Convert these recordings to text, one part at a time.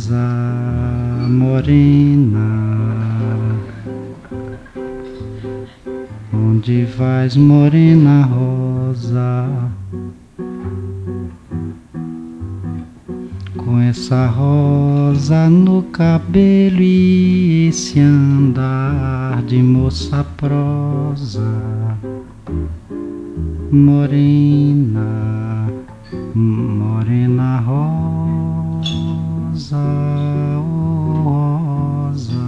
rosa morena, onde vais, morena rosa? Com essa rosa no cabelo e esse andar de moça prosa, morena, morena rosa, oh rosa,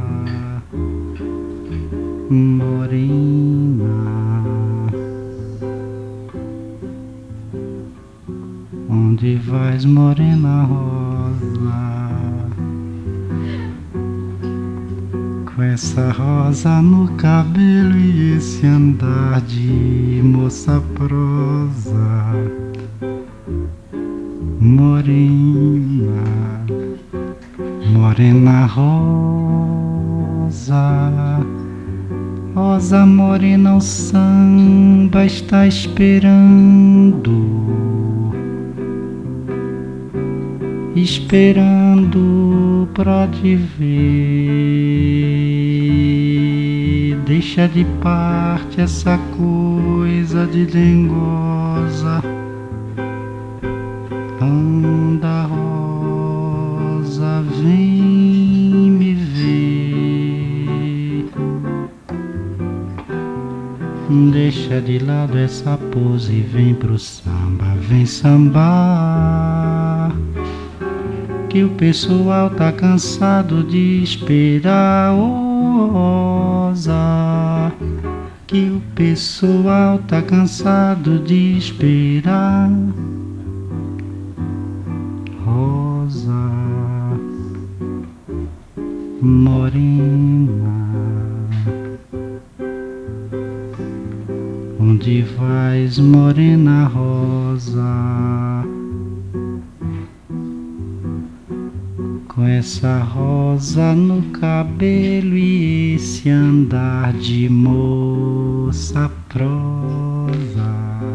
morena, onde vais, morena rosa? Com essa rosa no cabelo e esse andar de moça prosa, morena, morena rosa, rosa morena, o samba está esperando, esperando pra te ver. Deixa de parte essa coisa de dengosa. Anda rosa, vem me ver. Deixa de lado essa pose e vem pro samba, vem sambar. Que o pessoal tá cansado de esperar, oh rosa. Que o pessoal tá cansado de esperar, rosa morena, onde vais, morena rosa? Com essa rosa no cabelo e esse andar de moça prosa,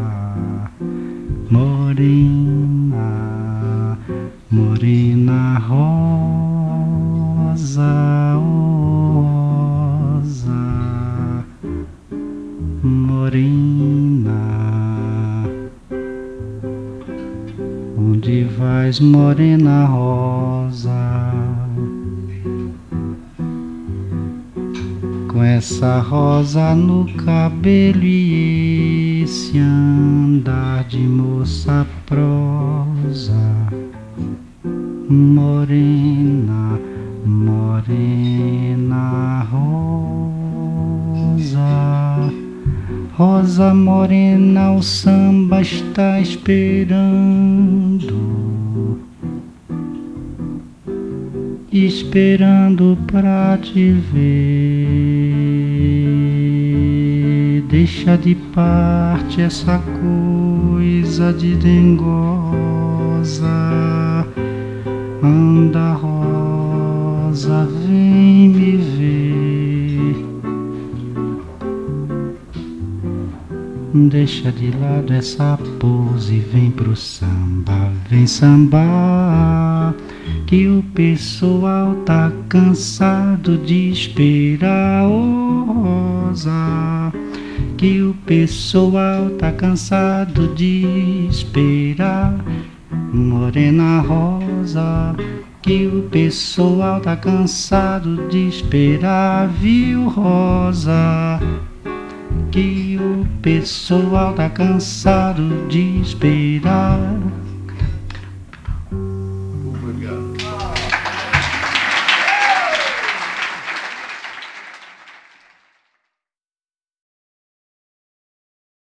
morena, morena rosa, oh rosa, morena, onde vais, morena rosa? Com essa rosa no cabelo e esse andar de moça prosa, morena, morena rosa, rosa morena, o samba está esperando, esperando pra te ver. Deixa de parte essa coisa de dengosa. Anda rosa, vem me ver. Deixa de lado essa pose e vem pro samba, vem sambar. Que o pessoal tá cansado de esperar, oh rosa. Que o pessoal tá cansado de esperar, morena rosa. Que o pessoal tá cansado de esperar, viu rosa? Que o pessoal tá cansado de esperar,